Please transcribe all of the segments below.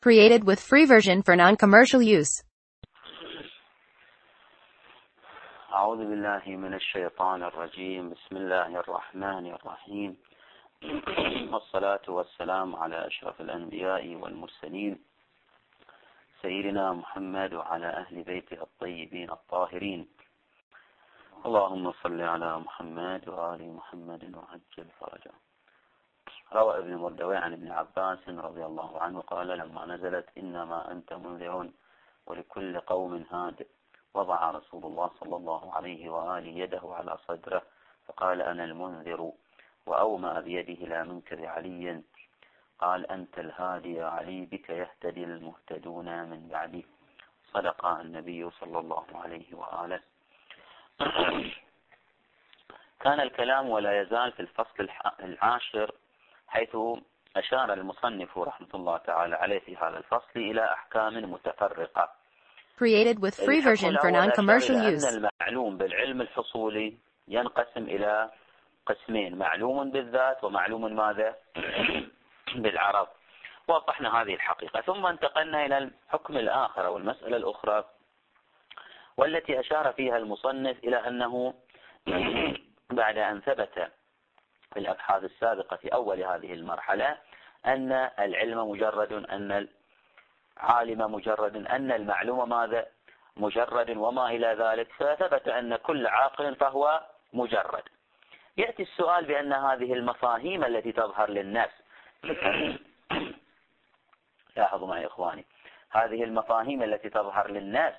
Created with free version for non-commercial use. أعوذ بالله من الشيطان الرجيم. بسم الله الرحمن الرحيم. والصلاة والسلام على أشرف الأنبياء والمرسلين سيدنا محمد وعلى أهل بيته الطيبين الطاهرين. اللهم صل على محمد وآل محمد وعجل فرجه. روى ابن مردويه عن ابن عباس رضي الله عنه قال: لما نزلت إنما أنت منذر ولكل قوم هاد، وضع رسول الله صلى الله عليه وآله يده على صدره فقال: أنا المنذر، وأومأ بيده إلى منكر علي قال: أنت الهادي يا علي، بك يهتدي المهتدون من بعدي. صدق النبي صلى الله عليه وآله. كان الكلام ولا يزال في الفصل العاشر، حيث أشار المصنف رحمة الله تعالى عليه في هذا الفصل إلى أحكام متفرقة. Created with free version for non-commercial use. أن المعلوم بالعلم الحصولي ينقسم إلى قسمين: معلوم بالذات ومعلوم ماذا؟ بالعرض. وضحنا هذه الحقيقة، ثم انتقلنا إلى الحكم الآخر أو المسألة الأخرى، والتي أشار فيها المصنف إلى أنه بعد أن ثبت في الأبحاث السابقة في أول هذه المرحلة أن العلم مجرد، أن العالم مجرد، أن المعلوم ماذا؟ مجرد، وما إلى ذلك، فثبت أن كل عاقل فهو مجرد. يأتي السؤال بأن هذه المفاهيم التي تظهر للناس لاحظوا معي إخواني، هذه المفاهيم التي تظهر للناس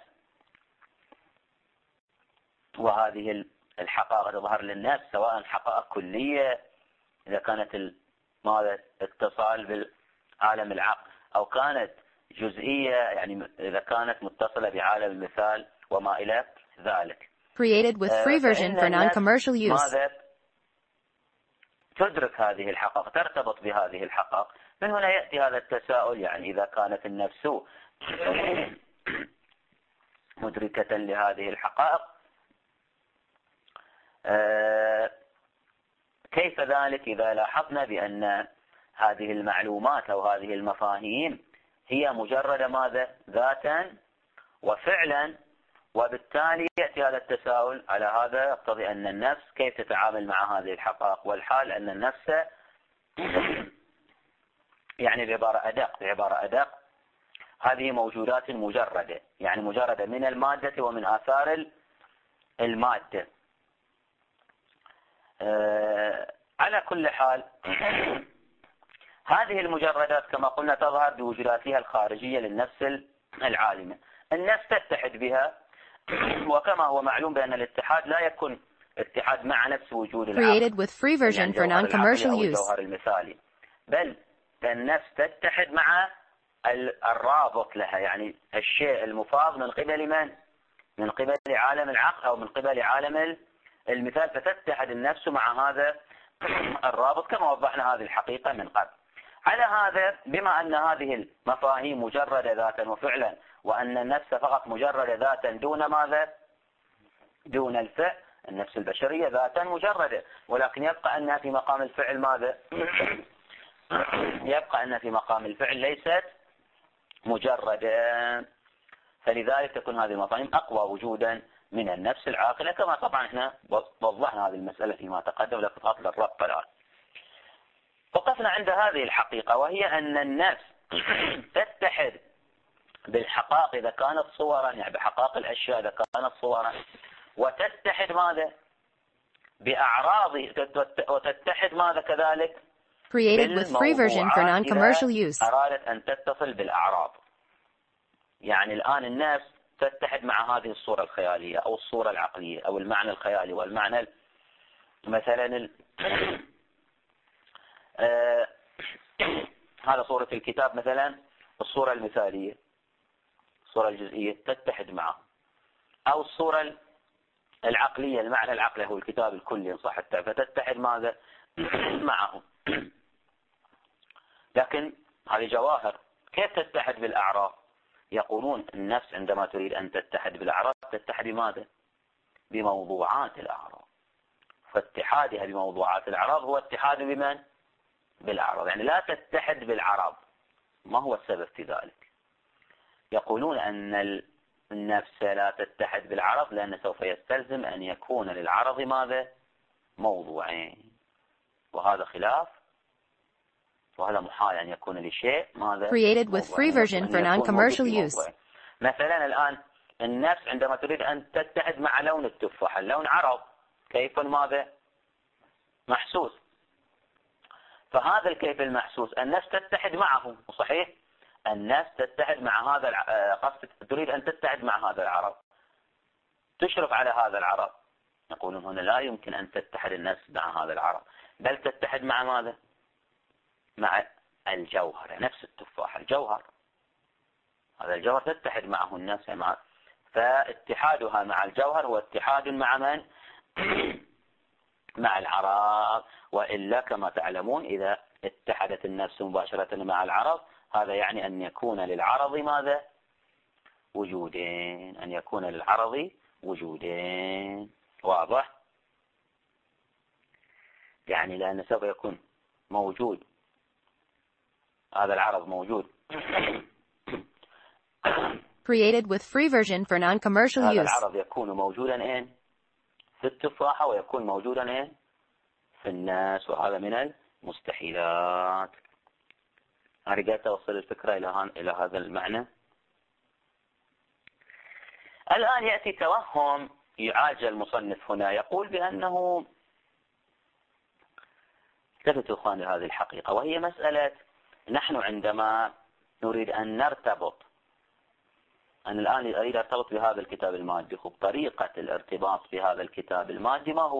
وهذه الحقائق تظهر للناس، سواء حقائق كلية إذا كانت ماذا اتصال بالعالم العقل، أو كانت جزئية يعني إذا كانت متصلة بعالم المثال وما إلى ذلك. Created with free version for non-commercial use. ماذا تدرك هذه الحقائق، ترتبط بهذه الحقائق. من هنا يأتي هذا التساؤل، يعني إذا كانت النفس مدركة لهذه الحقائق، كيف ذلك إذا لاحظنا بأن هذه المعلومات أو هذه المفاهيم هي مجرد ماذا؟ ذاتا وفعلا، وبالتالي يأتي هذا التساؤل. على هذا يقتضي أن النفس كيف تتعامل مع هذه الحقائق، والحال أن النفس يعني بعبارة أدق هذه موجودات مجردة، يعني مجردة من المادة ومن آثار المادة. على كل حال هذه المجردات كما قلنا تظهر بوجوداتها الخارجية للنفس العالمة. النفس تتحد بها، وكما هو معلوم بأن الاتحاد لا يكون اتحاد مع نفس وجود العقل، Created with free version يعني for non-commercial use. الجوهر المثالي، بل النفس تتحد مع الرابط لها، يعني الشيء المفاض من قبل من؟ من قبل عالم العقل أو من قبل عالم المثال، فتتحد النفس مع هذا الرابط، كما وضحنا هذه الحقيقة من قبل. على هذا، بما أن هذه المفاهيم مجردة ذاتا وفعلا، وأن النفس فقط مجردة ذاتا دون ماذا؟ دون الفعل. النفس البشرية ذاتا مجردة، ولكن يبقى أنها في مقام الفعل ماذا؟ يبقى أنها في مقام الفعل ليست مجردة، فلذلك تكون هذه المفاهيم أقوى وجودا من النفس العاقلة، كما طبعا احنا وضحنا هذه المسألة فيما تقدم، لكن أطلع الربط الآن. وقفنا عند هذه الحقيقة، وهي أن النفس تتحد بالحقائق إذا كانت صورا، يعني بحقائق الأشياء إذا كانت صورا، وتتحد ماذا؟ بأعراض، وتتحد ماذا كذلك؟ Created with free version for non-commercial use. أرادت أن تتصل بالأعراض. يعني الآن النفس تتحد مع هذه الصورة الخيالية أو الصورة العقلية أو المعنى الخيالي والمعنى مثلا هذا صورة الكتاب مثلا، الصورة المثالية، الصورة الجزئية تتحد معه، أو الصورة العقلية، المعنى العقلي هو الكتاب الكلي إن صح التعبير، فتتحد ماذا؟ معه. لكن هذه جواهر، كيف تتحد بالأعراض؟ يقولون النفس عندما تريد أن تتحد بالأعراض تتحد بماذا؟ بموضوعات الأعراض، فاتحادها بموضوعات الأعراض هو اتحاد بمن؟ بالأعراض، يعني لا تتحد بالعرض، ما هو السبب في ذلك؟ يقولون أن النفس لا تتحد بالعرض لأن سوف يستلزم أن يكون للعرض ماذا؟ موضوعين، وهذا خلاف، وهذا محال أن يكون لشيء ماذا؟ Created with free موضوعين. version for أن يكون non-commercial موجود في use. موضوعين. مثلا الآن النفس عندما تريد أن تتحد مع لون التفاحة، اللون عرض، كيف ماذا؟ محسوس. فهذا الكيف المحسوس النفس تتحد معه، صحيح؟ النفس تتحد مع هذا قصد تريد أن تتحد مع هذا العرض، تشرف على هذا العرض. يقولون هنا لا يمكن أن تتحد النفس مع هذا العرض، بل تتحد مع ماذا؟ مع الجوهر، نفس التفاحة الجوهر، هذا الجوهر تتحد معه النفس فاتحادها مع الجوهر هو اتحاد مع من؟ مع العرض. وإلا كما تعلمون إذا اتحدت النفس مباشرة مع العرض هذا يعني أن يكون للعرض ماذا؟ وجودين، أن يكون للعرض وجودين. واضح؟ يعني لأن سوف يكون موجود هذا العرض موجود Created with free version for non-commercial هذا use. العرض يكون موجودا في التفاحة ويكون موجودا في الناس، وهذا من المستحيلات. أريد توصل الفكرة إلى هذا المعنى. الآن يأتي توهم يعالج المصنف هنا، يقول بأنه التفتوا إخواني هذه الحقيقة، وهي مسألة نحن عندما نريد أن نرتبط، أنا الآن أريد أرتبط بهذا الكتاب المادي، طريقة الارتباط بهذا الكتاب المادي ما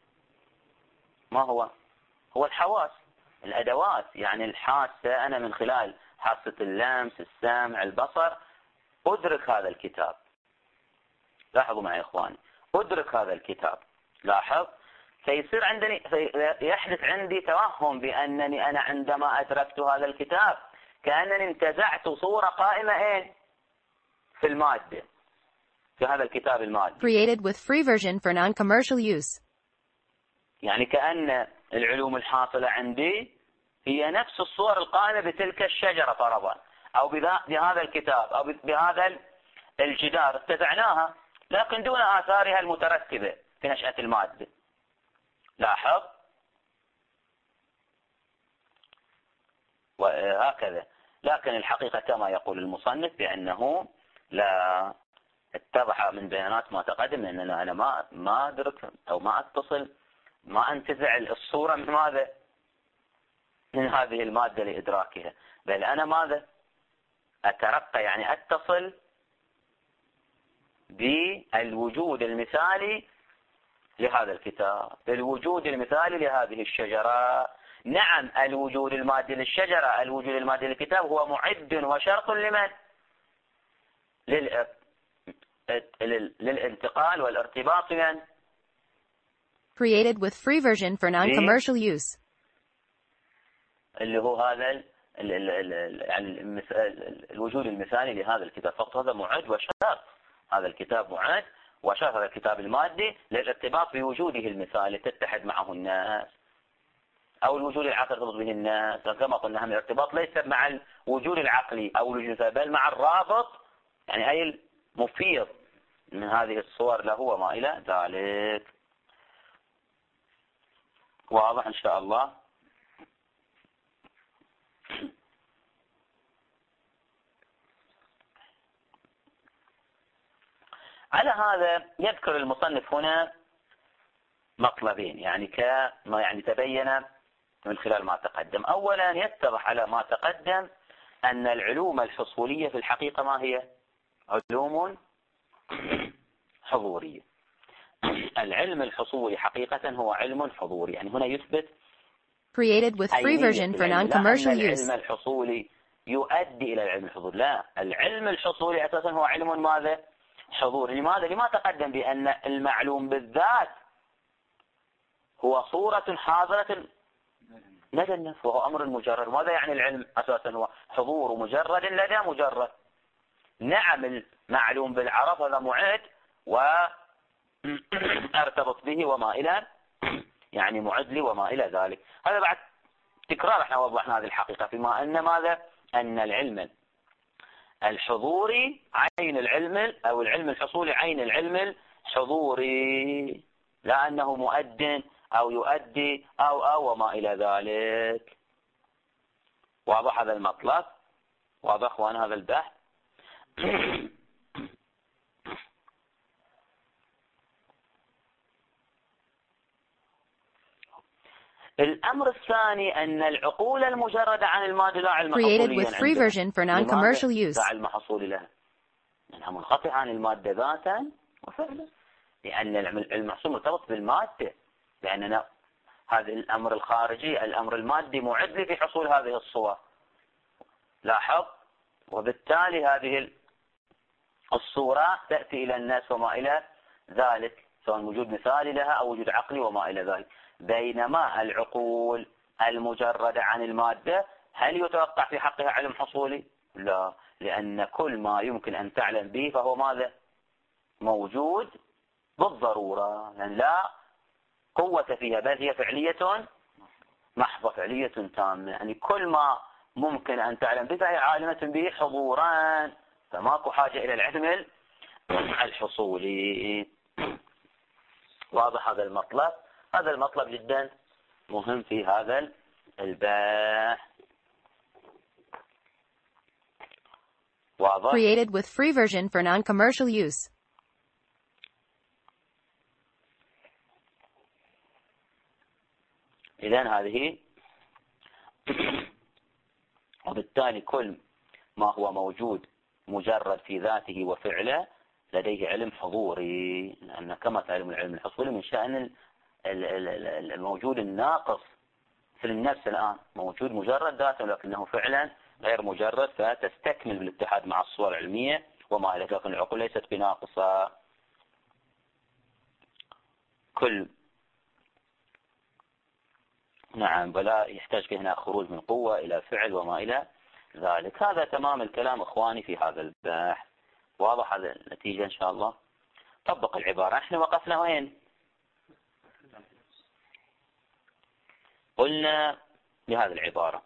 هو؟ هو الحواس، الأدوات، يعني الحاسة. أنا من خلال حاسة اللمس، السمع، البصر أدرك هذا الكتاب. لاحظوا معي إخواني، أدرك هذا الكتاب. لاحظ، فيصير يحدث عندي توهم بأنني أنا عندما أدركت هذا الكتاب كأنني انتزعت صورة قائمة في المادة، في هذا الكتاب المادي. Created with free version for non-commercial use. يعني كأن العلوم الحاصلة عندي هي نفس الصور القائمة بتلك الشجرة فرضا، أو بهذا الكتاب، أو بهذا الجدار، اتبعناها لكن دون آثارها المترتبة في نشأة المادة. لاحظ، وهكذا. لكن الحقيقة كما يقول المصنف بأنه لا اتضح من بيانات ما تقدم أن أنا ما أدرك أو ما أتصل، ما أنتزع الصورة من ماذا؟ من هذه المادة لإدراكها، بل أنا ماذا؟ أترقى، يعني أتصل بالوجود المثالي لهذا الكتاب، الوجود المثالي لهذه الشجرة. نعم، الوجود المادي للشجرة، الوجود المادي للكتاب هو معد وشرط لمن؟ للانتقال والارتباط من؟ Created with free version for non-commercial use. اللي هو هذا الوجود المثالي لهذا الكتاب. فقط هذا معد وشرط، هذا الكتاب معد وشرط، هذا الكتاب المادي للارتباط بوجوده المثالي تتحد معه الناس، أو الوجود العقلي ترتبط به الناس. كما قلنا هم الارتباط ليس مع الوجود العقلي أو الوجود، بل مع الرابط، يعني أي المفيض من هذه الصور له وما إلى ذلك. واضح إن شاء الله؟ على هذا يذكر المصنف هنا مطلبين، يعني كما يعني تبين من خلال ما تقدم. أولا يتضح على ما تقدم أن العلوم الحصولية في الحقيقة ما هي؟ علوم حضورية. العلم الحصولي حقيقة هو علم حضوري، يعني هنا يثبت Created with free version for non-commercial use. العلم الحصولي يؤدي إلى العلم الحضوري، لا، العلم الحصولي أساسا هو علم ماذا؟ حضوري. لماذا؟ لما تقدم بأن المعلوم بالذات هو صورة حاضرة لدى النفس وهو أمر مجرد. ماذا يعني العلم أساسا؟ هو حضور مجرد لدى مجرد. نعم، المعلوم بالعرف هذا معد وارتبط به وما إلى، يعني معد لي وما إلى ذلك. هذا بعد تكرار احنا وضحنا هذه الحقيقة، فيما أن ماذا؟ أن العلم الحضوري عين العلم، أو العلم الحصولي عين العلم الحضوري، لا أنه مؤد أو يؤدي أو وما إلى ذلك. واضح هذا المطلب؟ واضح أخوان هذا البحث؟ الأمر الثاني أن العقول المجردة عن المادة لا علم حصوليا Created with free version for non-commercial use. لا علم حصولي لها، لأنها منقطعة عن المادة ذاتا وفعلا، لأن العلم الحصول مرتبط بالمادة، لأننا هذا الأمر الخارجي الأمر المادي معد لي في حصول هذه الصور. لاحظ، وبالتالي هذه الصورة تأتي إلى الناس وما إلى ذلك، سواء وجود مثالي لها أو وجود عقلي وما إلى ذلك. بينما العقول المجردة عن المادة هل يتوقع في حقها علم حصولي؟ لا، لأن كل ما يمكن أن تعلم به فهو ماذا؟ موجود بالضرورة، لأن لا قوة فيها، بل هي فعلية محضة، فعلية تامة. يعني كل ما ممكن أن تعلم به فهي عالمة به حضورا، فماكو حاجة إلى العلم الحصولي. واضح هذا المطلب؟ هذا المطلب جدا مهم في هذا البحث. واضح؟ Created with free version for non-commercial use. إذن هذه وبالتالي كل ما هو موجود مجرد في ذاته وفعله لديه علم حضوري، لأن كما تعلم العلم الحصولي من شأن الموجود الناقص في النفس الآن موجود مجرد ذاته، لكنه فعلا غير مجرد، فتستكمل بالاتحاد مع الصور العلمية وما إلى ذلك، لكن العقول ليست بناقصة. كل نعم، بلا يحتاج في هنا خروج من قوة إلى فعل وما إلى ذلك. هذا تمام الكلام إخواني في هذا البحث. واضح هذا النتيجة إن شاء الله؟ طبق العبارة. احنا وقفنا وين؟ قلنا بهذه العبارة: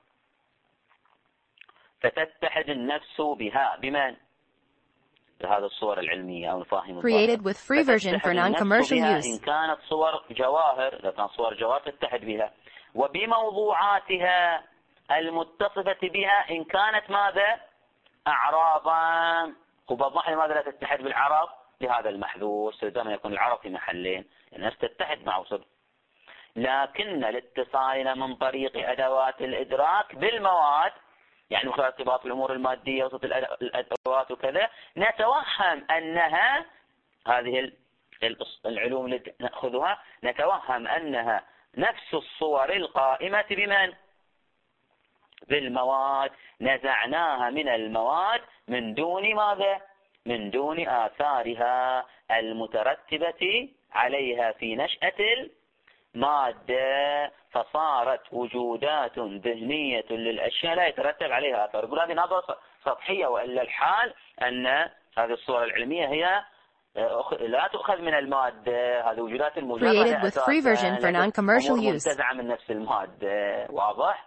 فتتحد النفس بها بمن؟ بهذه الصور العلمية أو نفاهم Created with free version for non-commercial use. إن كانت صور جواهر، إذا كانت صور جواهر تتحد بها، وبموضوعاتها المتصفة بها إن كانت ماذا؟ أعراضا. وبوضح لماذا لا تتحد بالعرض؟ لهذا المحذوف، عندما يكون العرض في محلين الناس تتحد مع وصل. لكن الاتصال من طريق أدوات الإدراك بالمواد، يعني مثل ارتباط الأمور المادية وسط الأدوات وكذا، نتوهم أنها هذه العلوم التي نأخذها، نتوهم أنها نفس الصور القائمة بمن؟ بالمواد. نزعناها من المواد من دون ماذا؟ من دون آثارها المترتبة عليها في نشأة المادة، فصارت وجودات ذهنية للأشياء لا يترتب عليها آثار. يقول هذه نظرة سطحية، وإلا الحال أن هذه الصورة العلمية هي لا تؤخذ من المادة، هذه وجودات المجردة Created with free version for non-commercial use. منتزعة من نفس المادة. واضح؟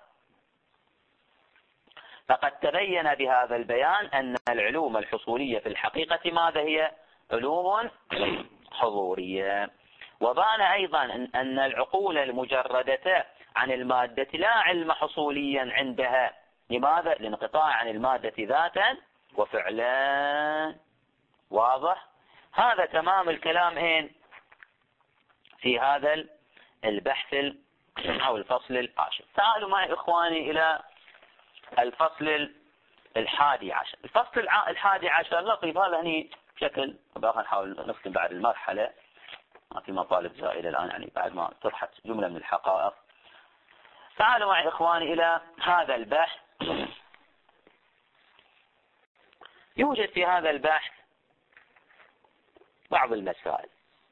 فقد تبين بهذا البيان أن العلوم الحصولية في الحقيقة ماذا هي؟ علوم حضورية. وبان أيضا أن العقول المجردة عن المادة لا علم حصوليا عندها. لماذا؟ لانقطاع عن المادة ذاتا وفعلا. واضح؟ هذا تمام الكلام في هذا البحث أو الفصل العاشر. تعالوا معي إخواني إلى الفصل 11. الفصل 11 لطيف، هذا هني بشكل باخر نحاول نختم بعد المرحلة، ما في مطالب زائدة الآن، يعني بعد ما طرحت جملة من الحقائق. تعالوا معي إخواني إلى هذا البحث. يوجد في هذا البحث بعض المسائل،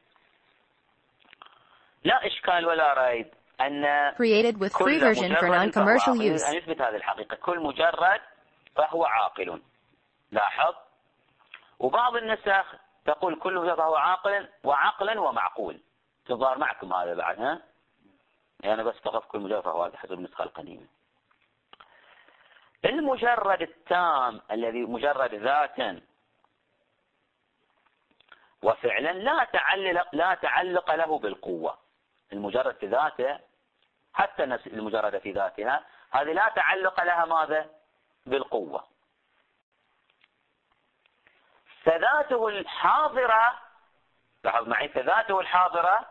لا إشكال ولا ريب أن Created with free version for non-commercial use. أن يثبت هذه الحقيقة: كل مجرد فهو عاقل. لاحظ، وبعض النسخ تقول كل مجرد فهو عاقل وعقلا ومعقول. تظهر معكم هذا بعد، ها؟ يعني أنا بس فقط كل مجرد فهو، هذا حسب النسخة القديمة. المجرد التام الذي مجرد ذاتا وفعلا لا تعلق له بالقوة. المجرد في ذاته، حتى المجردة في ذاتها هذه لا تعلق لها ماذا؟ بالقوة. فذاته الحاضرة، لاحظ معي، فذاته الحاضرة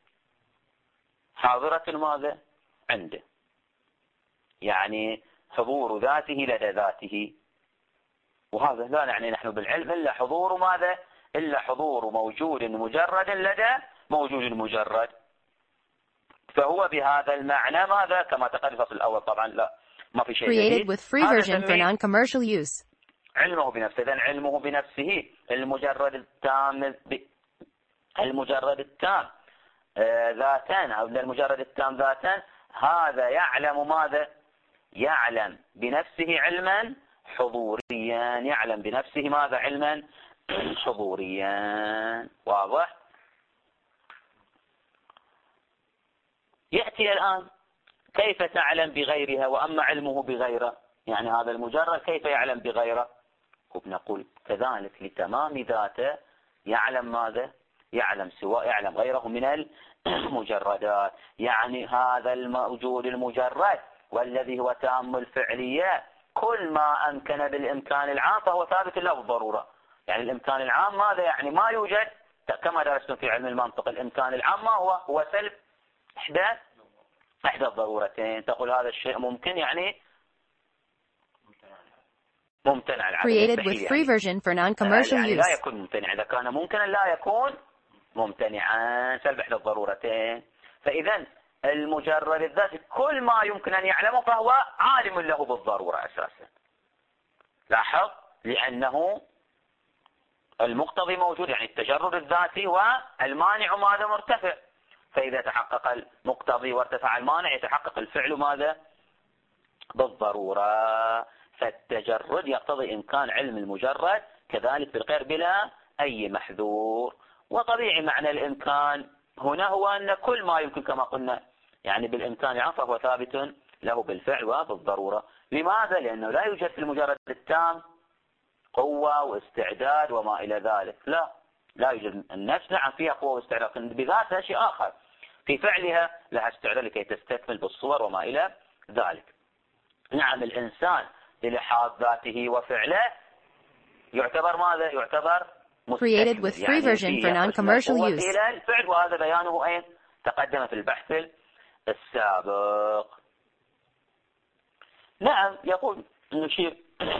حاضرة ماذا؟ عنده، يعني حضور ذاته لدى ذاته. وهذا لا يعني نحن بالعلم إلا حضور ماذا؟ إلا حضور موجود مجرد لدى موجود مجرد. فهو بهذا المعنى ماذا؟ كما تقدم في الأول طبعا لا ما في شيء Created with free version for non-commercial use. علمه بنفسه. إذن علمه بنفسه المجرد التام المجرد التام ذاتان، أو المجرد التام ذاتان، هذا يعلم ماذا؟ يعلم بنفسه علما حضوريا. يعلم بنفسه ماذا؟ علما حضوريا. واضح؟ يأتي الآن كيف تعلم بغيرها وأما علمه بغيره؟ يعني هذا المجرد كيف يعلم بغيره؟ نقول كذلك لتمام ذاته يعلم ماذا؟ يعلم سواء يعلم غيره من المجردات. يعني هذا الموجود المجرد والذي هو تام الفعلية كل ما أمكن بالإمكان العام فهو ثابت له بالضرورة. يعني الإمكان العام ماذا؟ يعني ما يوجد، كما درستم في علم المنطق، الإمكان العام ما هو سلب إحدى الضرورتين. تقول هذا الشيء ممكن، يعني ممتنع العدم. Created with free version for non-commercial يعني use. لا يكون ممتنع. إذا كان ممكنا لا يكون ممتنعا، سلب إحدى الضرورتين. فإذا المجرد الذاتي كل ما يمكن أن يعلمه فهو عالم له بالضرورة أساسا. لاحظ، لأنه المقتضي موجود، يعني التجرد الذاتي والمانع ماذا؟ مرتفع. فإذا تحقق المقتضي وارتفع المانع يتحقق الفعل ماذا؟ بالضرورة. فالتجرد يقتضي إمكان علم المجرد كذلك بالغير بلا أي محذور. وطبيعي معنى الإمكان هنا هو أن كل ما يمكن كما قلنا يعني بالإمكان العام فهو ثابت له بالفعل وبالضرورة. لماذا؟ لأنه لا يوجد في المجرد التام قوة واستعداد وما إلى ذلك. لا يوجد. النفس نعم فيها قوة واستعداد، لكن بذاتها شيء آخر. في فعلها لها استعداد لكي تستكمل بالصور وما إلى ذلك. نعم الإنسان للحاظ ذاته وفعله يعتبر ماذا؟ يعتبر Created with free version for non-commercial use. إلى الفعل، وهذا بيانه أين؟ تقدم في البحث السابق. نعم يقول نشير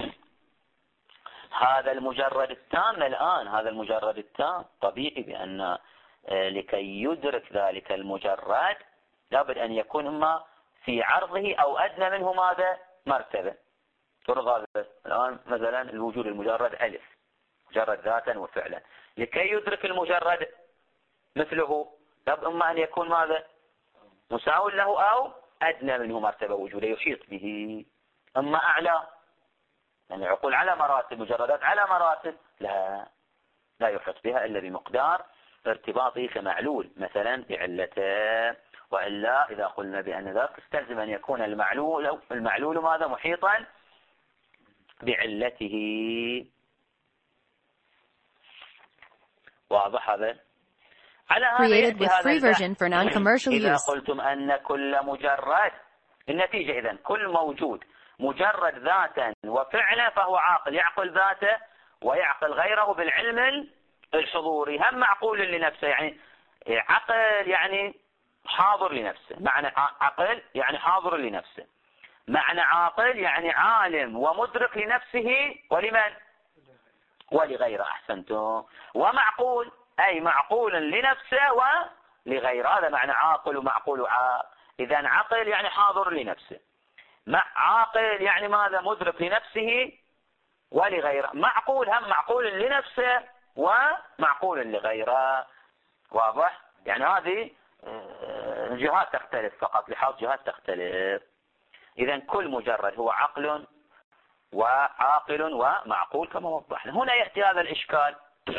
هذا المجرد التام الآن، هذا المجرد التام طبيعي بأن لكي يدرك ذلك المجرد لابد أن يكون إما في عرضه أو أدنى منه ماذا؟ مرتبة. فرض الآن مثلا الوجود المجرد ألف، مجرد ذاتا وفعلا. لكي يدرك المجرد مثله لابد إما أن يكون ماذا؟ مساو له أو أدنى منه مرتبة وجوده يحيط به. أما أعلى، يعني عقول على مراتب، مجردات على مراتب، لا يحيط بها إلا بمقدار ارتباطه كمعلول مثلا بعلته. وإلا إذا قلنا بأن ذلك استلزم أن يكون المعلول ماذا؟ محيطا بعلته. واضح هذا؟ على Created with free version for non-commercial إذا use. قلتم أن كل مجرد، النتيجة إذن كل موجود مجرد ذاتا وفعلا فهو عاقل، يعقل ذاته ويعقل غيره بالعلم الحضوري. هم معقول لنفسه، يعني عقل يعني حاضر لنفسه. معنى عقل يعني حاضر لنفسه. معنى عاقل يعني عالم ومدرك لنفسه ولمن؟ ولغيره. أحسنتم. ومعقول أي معقول لنفسه ولغيره. هذا معنى عاقل ومعقول وعاقل. إذن عقل يعني حاضر لنفسه، عاقل يعني ماذا؟ مدرك لنفسه ولغيره. معقول هم معقول لنفسه ومعقول لغيره. واضح؟ يعني هذه جهات تختلف، فقط لحاظ جهات تختلف. إذن كل مجرد هو عقل وعاقل ومعقول كما وضحنا. هنا يأتي هذا الإشكال.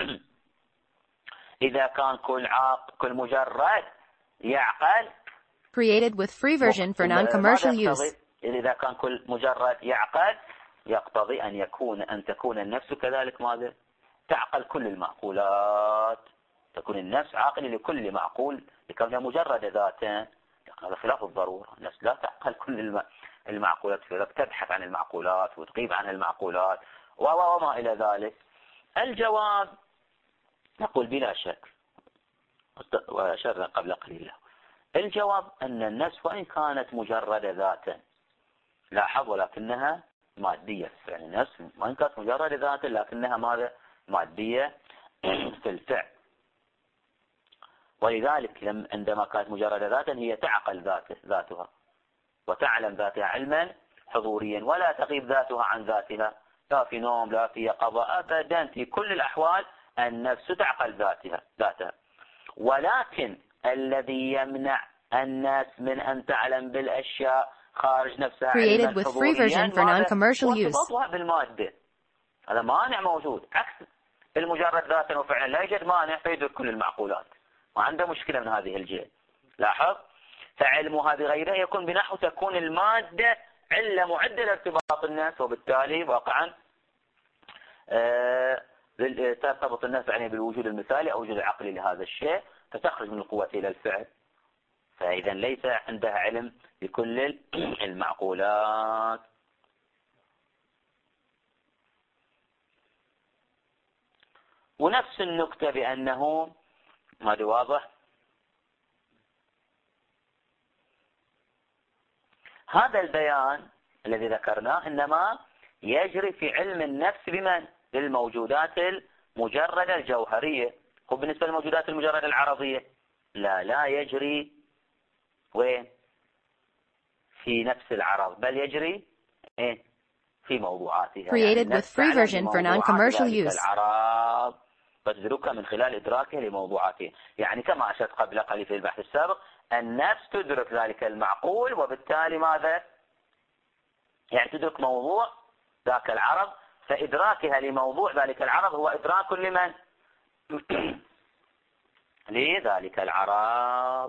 إذا كان كل مجرد يعقل. Created with free version for non-commercial use. إذا كان كل مجرد يعقل يقتضي أن تكون النفس كذلك ماذا؟ تعقل كل المعقولات، تكون النفس عاقلة لكل معقول لكونها مجرد ذاتا. هذا خلاف الضرورة، النفس لا تعقل كل المعقولات، فلذلك تبحث عن المعقولات وتغيب عن المعقولات وما إلى ذلك. الجواب نقول بلا شك، وأشرنا قبل قليل، الجواب أن النفس وإن كانت مجرد ذاتا، لاحظ، ولكنها مادية. يعني النفس وإن كانت مجرد ذاتا لكنها ماذا؟ مادية في الفعل. ولذلك عندما كانت مجرد ذاتا هي تعقل ذاتها وتعلم ذاتها علما حضوريا، ولا تغيب ذاتها عن ذاتها، لا في نوم لا في يقظة أبدا، في كل الأحوال النفس تعقل ذاتها. ولكن الذي يمنع الناس من أن تعلم بالأشياء خارج نفسها علما حضوريا ارتباطها بالمادة. هذا مانع موجود، عكس المجرد ذاتا وفعلا لا يوجد مانع فيدرك كل المعقولات، ما عنده مشكلة من هذه الجهة. لاحظ، فعلمها بغيره يكون بنحو تكون المادة علة معدة لارتباط الناس، وبالتالي واقعا ترتبط الناس يعني بالوجود المثالي أو وجود العقلي لهذا الشيء، فتخرج من القوة إلى الفعل. فإذا ليس عندها علم بكل المعقولات. ونفس النكتة بأنه ما واضح، هذا البيان الذي ذكرناه إنما يجري في علم النفس بمن؟ للموجودات المجردة الجوهرية. وبالنسبة للموجودات المجردة العرضية لا يجري وين؟ في نفس العرض، بل يجري في موضوعاتها. Created with free version for non-commercial use. العرض تدركها من خلال إدراكها لموضوعاته. يعني كما أشرت قبل قليل في البحث السابق، النفس تدرك ذلك المعقول، وبالتالي ماذا؟ يعني تدرك موضوع ذاك العرض، فإدراكها لموضوع ذلك العرض هو إدراك لمن؟ لذلك العرض.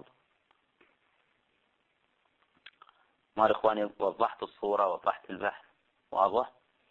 ما إخواني وضحت الصورة، وضحت البحث واضح؟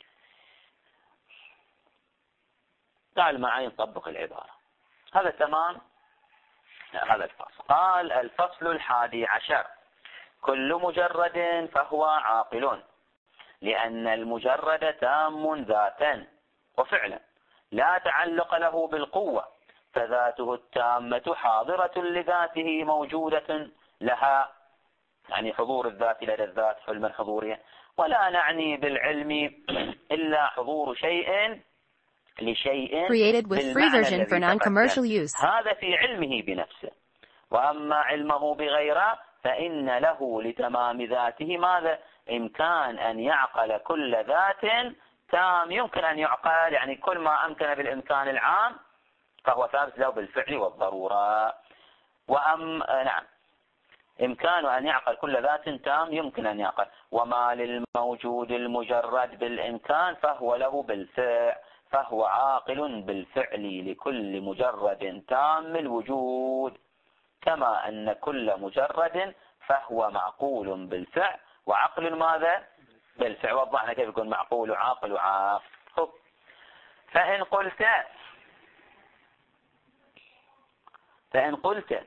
تعال معي نطبق العبارة. هذا تمام. هذا الفصل. قال الفصل 11: كل مجرد فهو عاقل، لأن المجرد تام ذاتا وفعلا، لا تعلق له بالقوة، فذاته التامة حاضرة لذاته موجودة لها، يعني حضور الذات لدى الذات حلما حضوريا. ولا نعني بالعلم إلا حضور شيء لشيء Created with free version for non-commercial use. هذا في علمه بنفسه. وأما علمه بغيره فإن له لتمام ذاته ماذا؟ إمكان أن يعقل كل ذات تام يمكن أن يعقل، يعني كل ما أمكن بالإمكان العام فهو ثابت له بالفعل والضرورة. نعم، إمكان أن يعقل كل ذات تام يمكن أن يعقل. وما للموجود المجرد بالإمكان فهو له بالفعل، فهو عاقل بالفعل لكل مجرد تام الوجود، كما أن كل مجرد فهو معقول بالفعل وعقل ماذا؟ بالفعل. وضحنا كيف يكون معقول وعاقل وعاقل. فإن قلت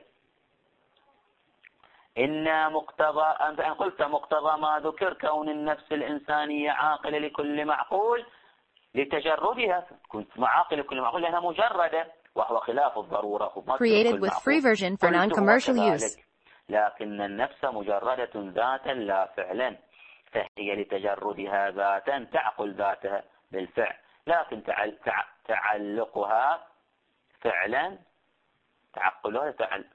فإن قلت مقتضى ما ذكر كون النفس الإنسانية عاقلة لكل معقول لتجردها، كنت عاقلة لكل معقول لأنها مجردة، وهو خلاف الضرورة. Created with free version for non-commercial use. لكن النفس مجردة ذاتا لا فعلا، فهي لتجردها ذاتا تعقل ذاتها بالفعل، لكن تعلقها فعلا، تعقلها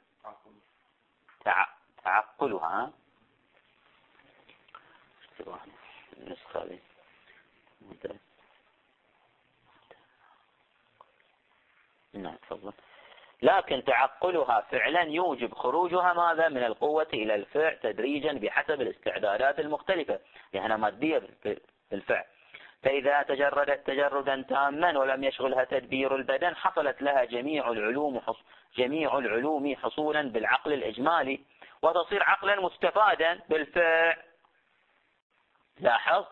تعقلها النسخة دي نعم تفضل. لكن تعقلها فعلا يوجب خروجها ماذا؟ من القوة إلى الفعل تدريجا بحسب الاستعدادات المختلفة، لأنها مادية في الفعل. فإذا تجردت تجردا تاما ولم يشغلها تدبير البدن حصلت لها جميع العلوم حصولا بالعقل الإجمالي، وتصير عقلا مستفادا بالفعل. لاحظ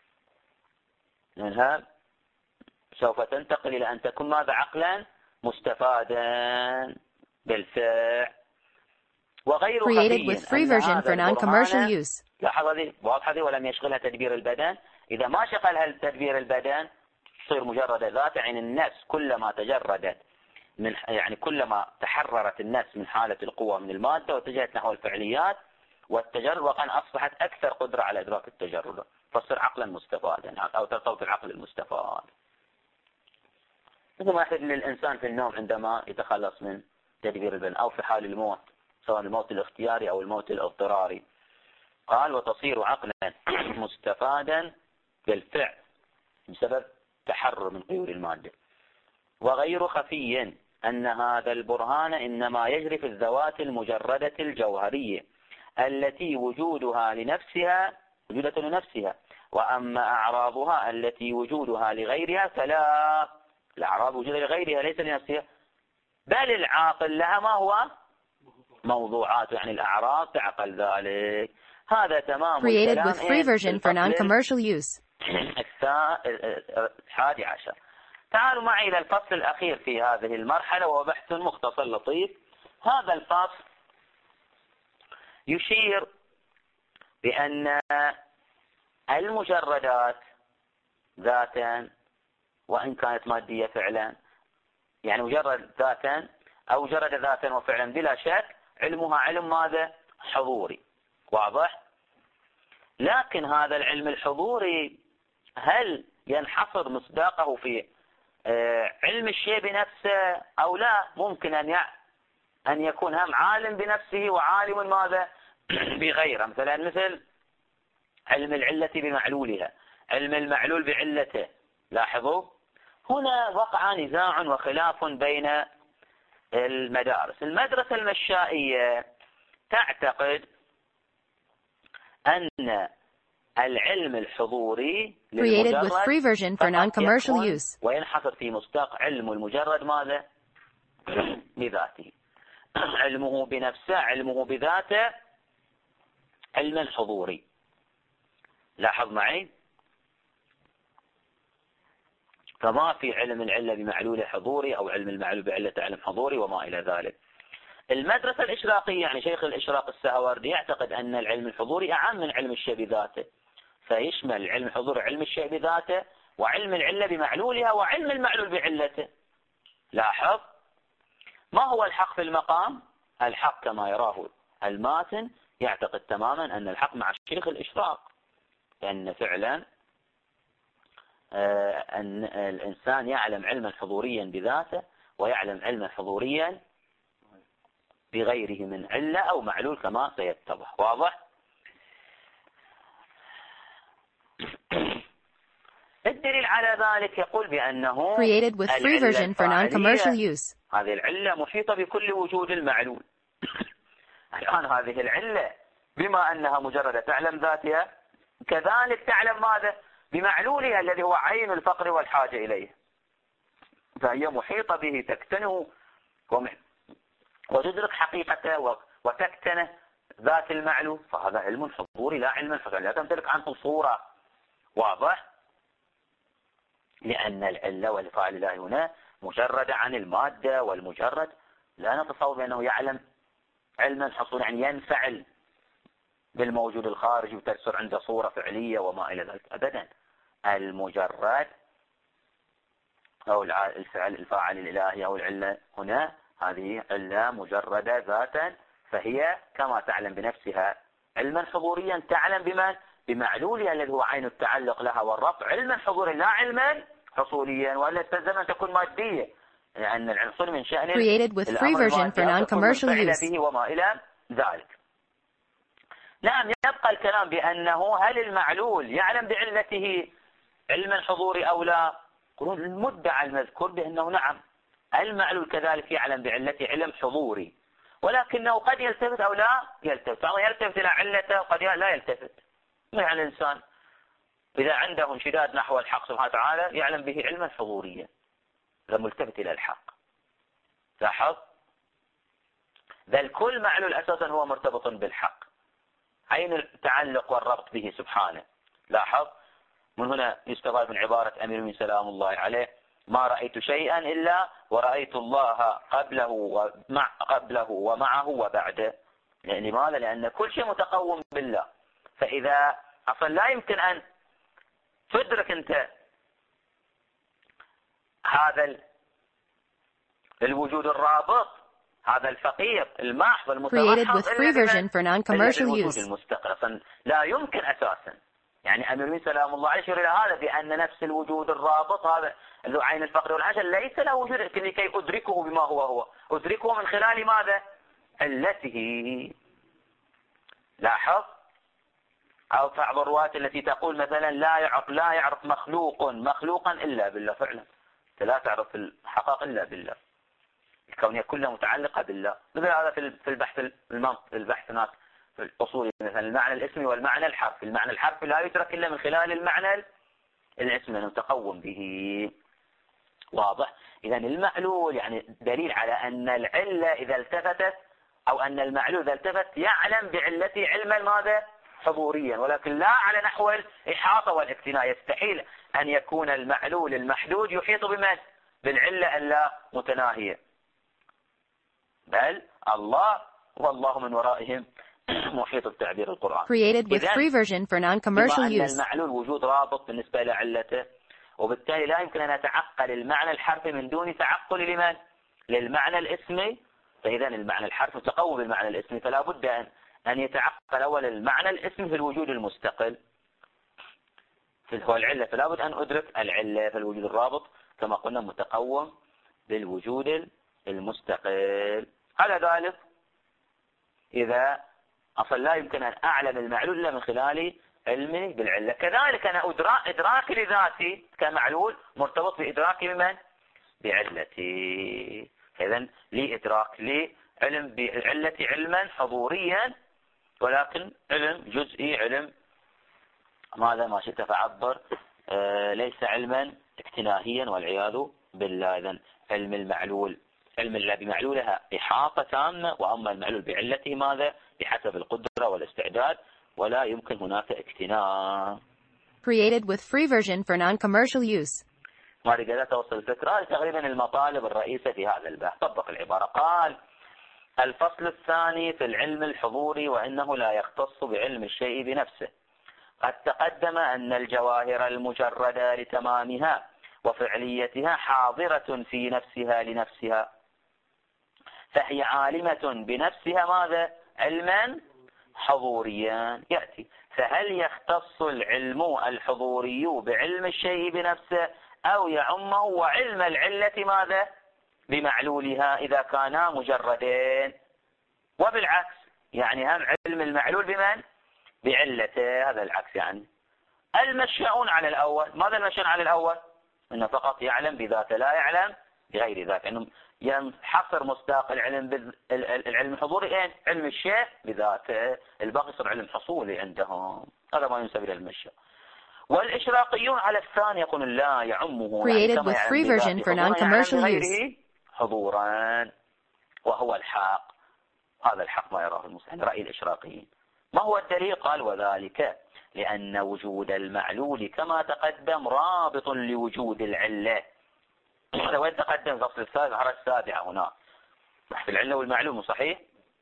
أنها سوف تنتقل إلى أن تكون ماذا؟ عقلا مستفادا بالفعل. وغير خفي أن هذا البرهان، لاحظ هذه واضحة دي ولم يشغلها تدبير البدن. إذا ما شغلها تدبير البدن تصير مجرد ذات، يعني النفس كلما تجردت من، يعني كلما تحررت النفس من حالة القوة من المادة واتجهت نحو الفعليات والتجرد، وكان أصبحت أكثر قدرة على إدراك التجرد، فتصير عقلا مستفادا أو ترتبط العقل المستفاد. مثل ما يحدث للإنسان في النوم عندما يتخلص من تدبير البدن، أو في حال الموت سواء الموت الاختياري أو الموت الاضطراري. قال وتصير عقلا مستفادا بالفعل بسبب تحرر من قيود المادة. وغير خفي أن هذا البرهان إنما يجري في الذوات المجردة الجوهرية التي وجودها لنفسها وجودة لنفسها، وأما أعراضها التي وجودها لغيرها فلا. الأعراض وجودها لغيرها ليس لنفسها، بل العاقل لها ما هو موضوعات، يعني الأعراض تعقل ذلك. هذا تمام الكلام. الحادي عشر. تعالوا معي إلى الفصل الأخير في هذه المرحلة، وهو بحث مختصر لطيف. هذا الفصل يشير بأن المجردات ذاتا وإن كانت مادية فعلا، يعني مجرد ذاتا أو مجرد ذاتا وفعلا بلا شك علمها علم ماذا؟ حضوري. واضح؟ لكن هذا العلم الحضوري هل ينحصر مصداقه في علم الشيء بنفسه أو لا؟ ممكن أن يكون هم عالم بنفسه وعالم ماذا؟ بغيره. مثل علم العلة بمعلولها، علم المعلول بعلته. لاحظوا هنا وقع نزاع وخلاف بين المدارس. المدرسة المشائية تعتقد أن العلم الحضوري للمجرد وينحصر في مصداق علم المجرد ماذا؟ بذاته، علمه بنفسه، علمه بذاته، علم حضوري. لاحظ معي، فما في علم العلة بمعلول حضوري أو علم المعلول بعلة علم حضوري وما إلى ذلك. المدرسة الإشراقية، يعني شيخ الإشراق السهوردي، يعتقد أن العلم الحضوري أعم من علم الشيء بذاته، فيشمل علم الحضور علم الشيء بذاته وعلم العلة بمعلولها وعلم المعلول بعلته. لاحظ ما هو الحق في المقام؟ الحق كما يراه الماتن يعتقد تماما أن الحق مع شيخ الإشراق، لأن فعلا أن الإنسان يعلم علما حضوريا بذاته ويعلم علما حضوريا بغيره من علة أو معلول كما سيتضح. واضح؟ الدليل على ذلك يقول بأنه هذه العلة محيطة بكل وجود المعلول. الآن هذه العلة بما أنها مجرد تعلم ذاتها كذلك تعلم ماذا؟ بمعلولها الذي هو عين الفقر والحاجة إليه، فهي محيطة به، تكتنه وتدرك حقيقته وتكتنه ذات المعلول. فهذا علم حضوري لا علم فقري، لا تمتلك عنه صورة. واضح؟ لأن العلة والفاعل الله هنا مجرد عن المادة، والمجرد لا نتصور بأنه يعلم علما حصول، يعني ينفعل بالموجود الخارجي وترسل عنده صورة فعلية وما إلى ذلك أبدا. المجرد أو الفعل الفاعل الإلهي أو العلة هنا هذه علة مجردة ذاتا، فهي كما تعلم بنفسها علما حضوريا تعلم بمن؟ بمعلولها الذي هو عين التعلق لها والرفع، علما حضوريا لا علما حصوليا، ولا تلزم أن تكون مادية، لأن العنصر من شأن الأمر به وما إلى ذلك. نعم، يبقى الكلام بأنه هل المعلول يعلم بعلته علما حضوري أو لا؟ يقولون المدعى المذكور بأنه نعم المعلول كذلك يعلم بعلته علم حضوري، ولكنه قد يلتفت أو لا يلتفت، أو يلتفت إلى علته وقد لا يلتفت. يعني الإنسان إذا عنده انشداد نحو الحق سبحانه وتعالى يعلم به علما حضوريا غير ملتفت إلى الحق. لاحظ، بل كل معلول أساسا هو مرتبط بالحق، عين التعلق والربط به سبحانه. لاحظ من هنا يستفاد من عبارة أمير المؤمنين سلام الله عليه: ما رأيت شيئا إلا ورأيت الله قبله ومعه وبعده. لماذا؟ لأن كل شيء متقوم بالله. فإذا أصلا لا يمكن أن تدرك أنت هذا الوجود الرابط، هذا الفقير المحض المتمحض الوجود المستقل. أصلا لا يمكن أساسا. يعني أمير المؤمنين سلام الله عليه يشير إلى هذا، بأن نفس الوجود الرابط هذا اللي عين الفقر والعجل ليس له وجود لكي أدركه بما هو أدركه من خلال ماذا؟ علته. لاحظ. أو بعض الروايات التي تقول مثلا لا يعرف مخلوقا إلا بالله. فعلا لا تعرف الحقائق إلا بالله، الكونية كلها متعلقة بالله. مثل هذا في البحث هناك في الأصول، مثلا المعنى الاسمي والمعنى الحرفي. المعنى الحرفي لا يدرك إلا من خلال المعنى الاسمي المتقوم به. واضح؟ إذا المعلول يعني دليل على أن العلة إذا التفتت، أو أن المعلول إذا التفت يعلم بعلته علما ماذا؟ حضوريا، ولكن لا على نحو الإحاطة والاكتناء. يستحيل أن يكون المعلول المحدود يحيط بمن؟ بالعلة اللا متناهية. بل الله والله من ورائهم محيط بتعبير القرآن. Created with free version for non-commercial use. المعلول وجود رابط بالنسبة لعلته، وبالتالي لا يمكن أن نتعقل المعنى الحرفي من دون تعقل لمن؟ للمعنى الاسمي. فإذا المعنى الحرفي متقوم بالمعنى الاسمي، فلا بد أن يتعقل أول المعنى الاسمي في الوجود المستقل هو العلة. فلا بد أن أدرك العلة في الوجود الرابط كما قلنا متقوم بالوجود المستقل. على ذلك إذا أصلا لا يمكن أن أعلم المعلول إلا من خلال علمي بالعلة. كذلك أنا إدراكي لذاتي كمعلول مرتبط بإدراكي بمن؟ بعلتي. إذن لي إدراك لي علم بعلتي علما حضوريا، ولكن علم جزئي، علم ماذا ما شئت فعبر، ليس علما اكتناهيا والعياذ بالله. إذن علم المعلول، علم الله بمعلولها إحاطة تامة، وأما المعلول بعلته ماذا؟ بحسب القدرة والاستعداد، ولا يمكن هناك اكتناء. Created with free version for non-commercial use. ما رجع توصل الفكرة. تقريبا المطالب الرئيسة في هذا البحث. طبق العبارة. قال: الفصل الثاني في العلم الحضوري، وإنه لا يختص بعلم الشيء بنفسه. قد تقدم أن الجواهر المجردة لتمامها وفعليتها حاضرة في نفسها لنفسها، فهي عالمة بنفسها ماذا؟ علما حضوريا. يأتي: فهل يختص العلم الحضوري بعلم الشيء بنفسه، أو يعمه وعلم العلة ماذا؟ بمعلولها إذا كانا مجردين؟ وبالعكس، يعني هم علم المعلول بمن؟ بعلته. هذا العكس. يعني المشاؤون على الأول. ماذا المشاؤون على الأول؟ إنه فقط يعلم بذاته، لا يعلم بغير ذاته. إنه ينحصر مصداق العلم العلم الحضوري إيه؟ علم الشيء بذاته، الباقي يصير علم حصولي عندهم. هذا ما ينسب إلى المشاء. والإشراقيون على الثاني يقولون لا يعمه، Created with free version for non-commercial use. حضورا، وهو الحق. هذا الحق ما يراه المسلم، رأي الإشراقيين. ما هو الدليل؟ قال: وذلك لأن وجود المعلول كما تقدم رابط لوجود العلة. وين تقدم؟ فصل السابعة هنا بحث العلة والمعلوم، صحيح؟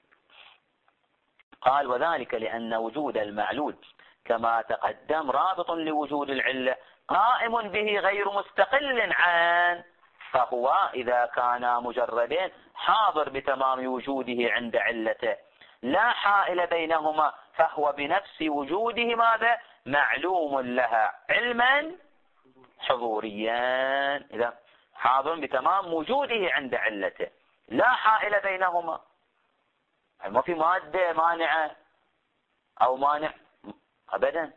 قال: وذلك لأن وجود المعلول كما تقدم رابط لوجود العلة قائم به غير مستقل عنه، فهو إذا كانا مجردين حاضر بتمام وجوده عند علته، لا حائل بينهما، فهو بنفس وجوده ماذا؟ معلوم لها علما حضوريا. إذا حاضر بتمام وجوده عند علته، لا حائل بينهما. ما في مادة مانعة أو مانع أبدا.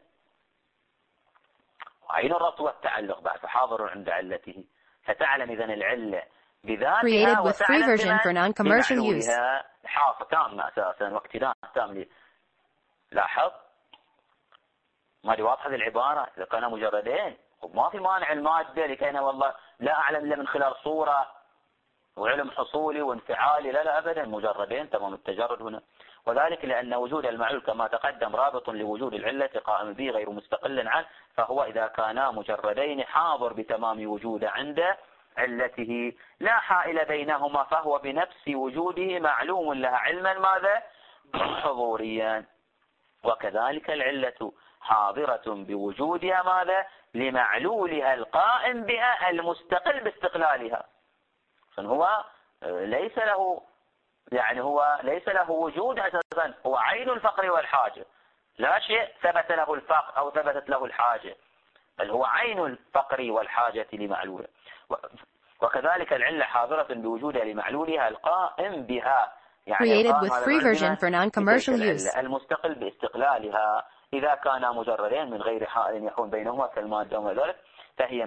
أين الربط والتعلق بعد؟ حاضر عند علته، فتعلم إذن العلة بذاتها وتعلم بمعلولها. حاصة تامة أساسا واقتداء تام. لاحظ ما دي واضحة العبارة. إذا كان مجردين وما في مانع المادة لكي أنا والله لا أعلم إلا من خلال صورة وعلم حصولي وانفعالي، لا أبدا، مجردين تمام التجرد هنا. وذلك لأن وجود المعلول كما تقدم رابط لوجود العلة قائم به غير مستقل عنه، فهو إذا كانا مجردين حاضر بتمام وجوده عند علته لا حائل بينهما، فهو بنفس وجوده معلوم لها علما ماذا؟ حضوريا. وكذلك العلة حاضرة بوجودها ماذا؟ لمعلولها القائم بها المستقل باستقلالها. هو ليس له ليس له وجود أساسا، هو عين الفقر والحاجة، لا شيء ثبت له الفقر أو ثبتت له الحاجة، بل هو عين الفقر والحاجة لمعلوله. وكذلك العلة حاضرة بوجودها لمعلولها القائم بها، Created with free version for non-commercial use. المستقل باستقلالها إذا كانا مجردين من غير حائل يحول بينهما كالمادة وما ذلك، فهي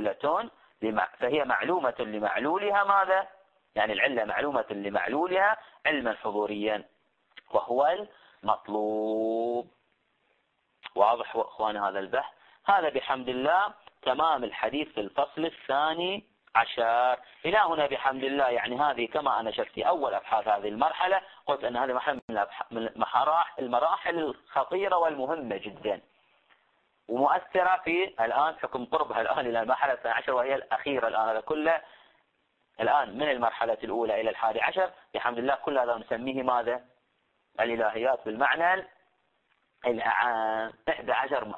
معلومة لمعلولها ماذا؟ يعني العلة معلومة لمعلولها علما حضوريا، وهو المطلوب. واضح اخوان هذا البحث؟ هذا بحمد الله تمام الحديث في الفصل الثاني عشر. إلى هنا بحمد الله يعني هذه كما أنا شفت في أول أبحاث هذه المرحلة، قلت أن هذه مرحلة من المراحل الخطيرة والمهمة جدا ومؤثرة في الآن حكم قربها الآن إلى المرحلة الثانية عشر، وهي الأخيرة الآن. هذا كله الآن من المرحلة الأولى إلى الحادي عشر بحمد الله، كل هذا نسميه ماذا؟ الإلهيات بالمعنى الأعام. 11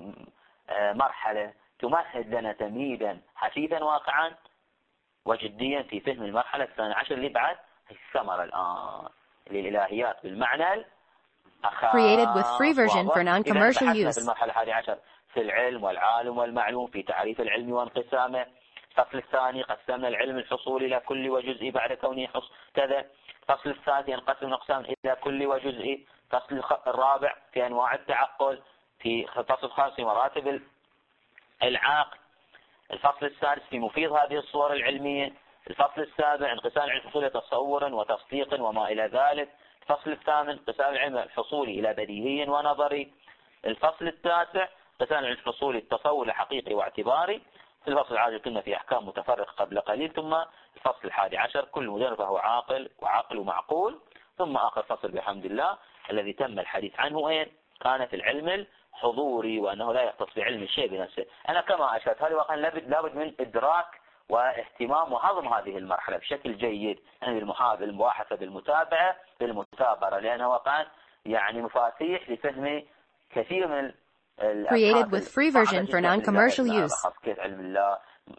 مرحلة تمهد لنا تمهيدا حثيثا واقعا وجديا في فهم المرحلة الثانية عشر اللي بعد الثمرة الآن للإلهيات بالمعنى Created with free version for non-commercial use. في المرحلة الحادية عشر في العلم والعالم والمعلوم، في تعريف العلم وانقسامه. الفصل الثاني قسمنا العلم الحصول إلى كل وجزء بعد كونه كذا. الفصل الثالث ينقسم الأقسام إلى كل وجزء. الفصل الرابع في أنواع التعقل. في الفصل الخامس في مراتب العقل. الفصل السادس في مفيد هذه الصور العلمية. الفصل السابع انقسام العلم الحصولي تصورا وتصديقا وما إلى ذلك. الفصل الثامن انقسام العلم الحصولي إلى بديهي ونظري. الفصل التاسع انقسام العلم الحصولي التصور حقيقي واعتباري. في الفصل العاشر كنا في أحكام متفرقة قبل قليل. ثم الفصل الحادي عشر كل مجرد فهو عاقل وعقل ومعقول. ثم آخر فصل بحمد الله الذي تم الحديث عنه كان في العلم الحضوري، وأنه لا يختص بعلم الشيء بنفسه. أنا كما أشرت هذه وقت لابد من إدراك واهتمام وهضم هذه المرحلة بشكل جيد، يعني بالمباحثة بالمتابعة بالمثابرة، لأنها وقعا يعني مفاتيح لفهم كثير من Created with free version for non-commercial use. كيف علم الله،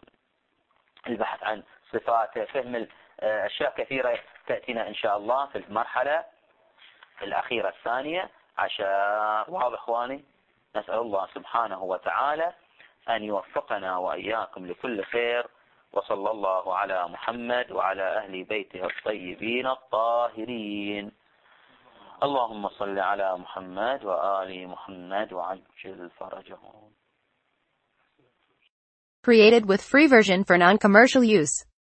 البحث عن صفاته، فهم أشياء كثيرة تأتينا إن شاء الله في المرحلة الأخيرة الثانية عشر. واضح إخواني؟ نسأل الله سبحانه وتعالى أن يوفقنا وإياكم لكل خير، وصلى الله على محمد وعلى أهل بيته الطيبين الطاهرين. اللهم صل على محمد وآل محمد وعجل فرجهم. Created with free version for non-commercial use.